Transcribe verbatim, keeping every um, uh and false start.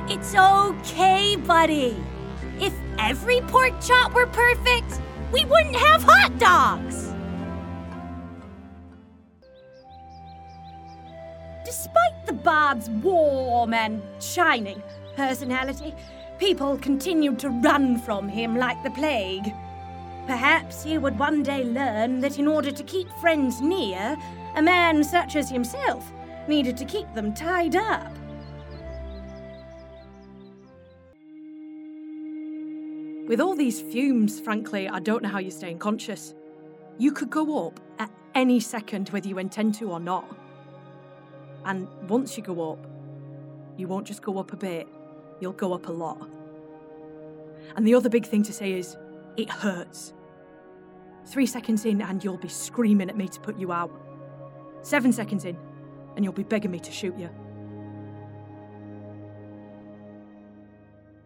It's okay, buddy. If every pork chop were perfect, we wouldn't have hot dogs. Despite the bard's warm and shining personality, people continued to run from him like the plague. Perhaps he would one day learn that in order to keep friends near, a man such as himself needed to keep them tied up. With all these fumes, frankly, I don't know how you're staying conscious. You could go up at any second whether you intend to or not. And once you go up, you won't just go up a bit, you'll go up a lot. And the other big thing to say is, it hurts. Three seconds in and you'll be screaming at me to put you out. Seven seconds in and you'll be begging me to shoot you.